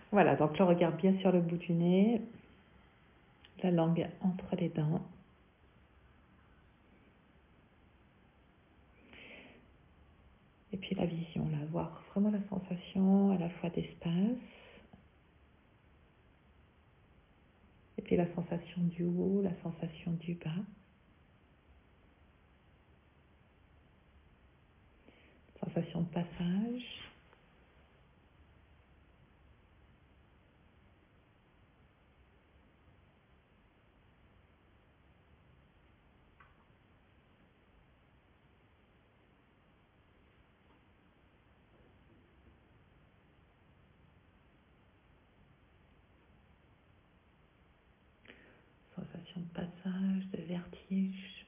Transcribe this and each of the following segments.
Voilà, donc le regard bien sur le bout du nez, la langue entre les dents. Et puis la vision, là, voir vraiment la sensation à la fois d'espace, et puis la sensation du haut, la sensation du bas. Sensation de passage. Sensation de passage, de vertige.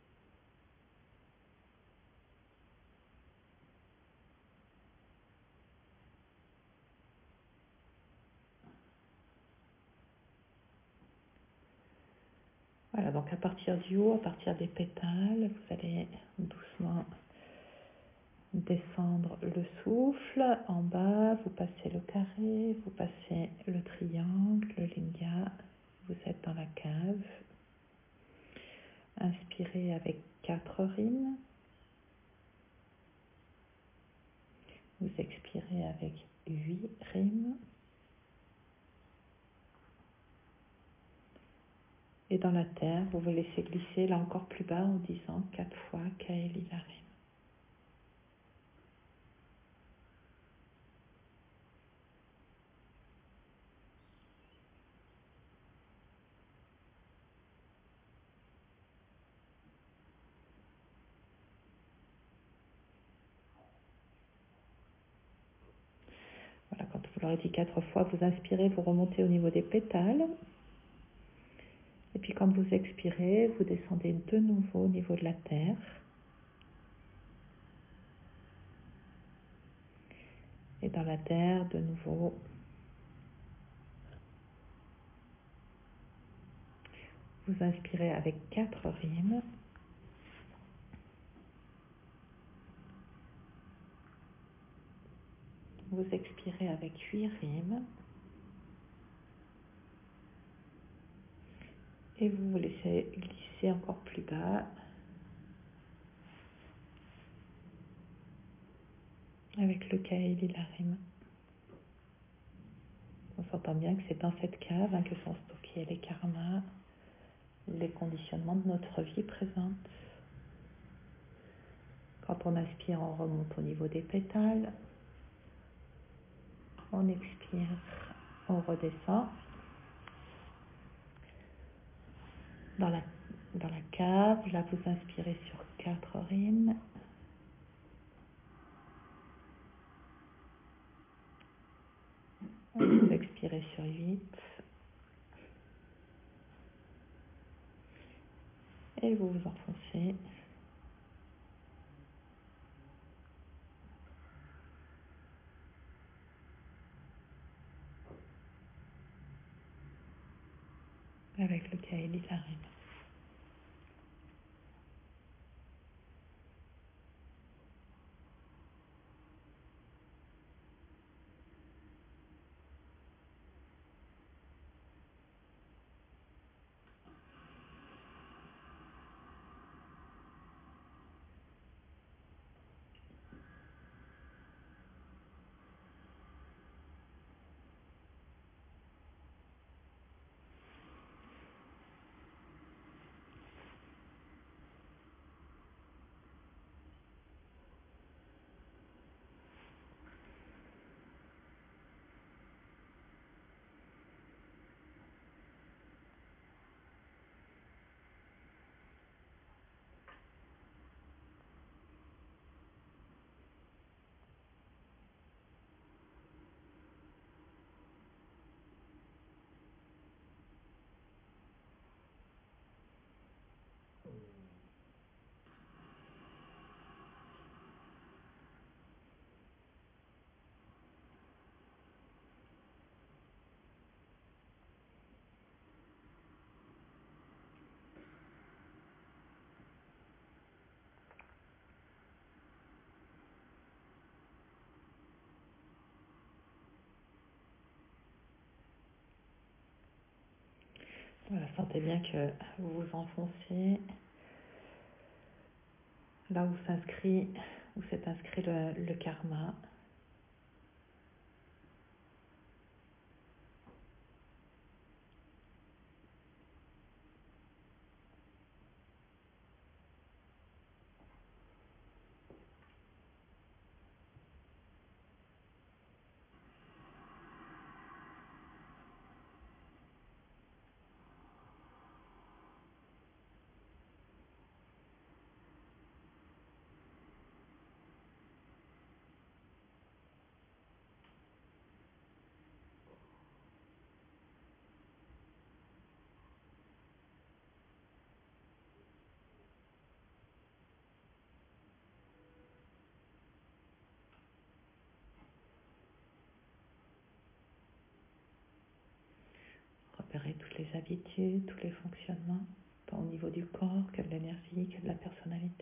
Voilà, donc à partir du haut, à partir des pétales, vous allez doucement descendre le souffle. En bas, vous passez le carré, vous passez le triangle, le lingua. Vous êtes dans la cave. Inspirez avec 4 rimes. Vous expirez avec 8 rimes. Et dans la terre, vous vous laissez glisser là encore plus bas en disant 4 fois Kaeli la rime. Voilà, quand vous l'aurez dit 4 fois, vous inspirez, vous remontez au niveau des pétales. Et puis quand vous expirez, vous descendez de nouveau au niveau de la terre. Et dans la terre, de nouveau, vous inspirez avec 4 rimes. Vous expirez avec 8 rimes. Et vous vous laissez glisser encore plus bas avec le Kaeli la rime. On s'entend bien que c'est dans cette cave que sont stockés les karmas, les conditionnements de notre vie présente. Quand on inspire, on remonte au niveau des pétales. On expire, on redescend. Dans la cave, là vous inspirez sur 4 rimes. Vous expirez sur 8. Et vous vous enfoncez. Avec le Kaeli la rime. Voilà, sentez bien que vous vous enfoncez là où s'est inscrit le karma. Repérez toutes les habitudes, tous les fonctionnements, tant au niveau du corps que de l'énergie, que de la personnalité.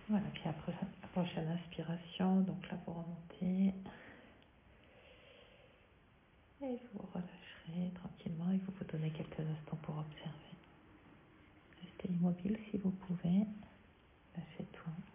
Voilà, puis après la prochaine inspiration, donc là vous remontez. Et vous relâcherez tranquillement et vous vous donnez quelques instants pour observer. Restez immobile si vous pouvez. Lâchez tout.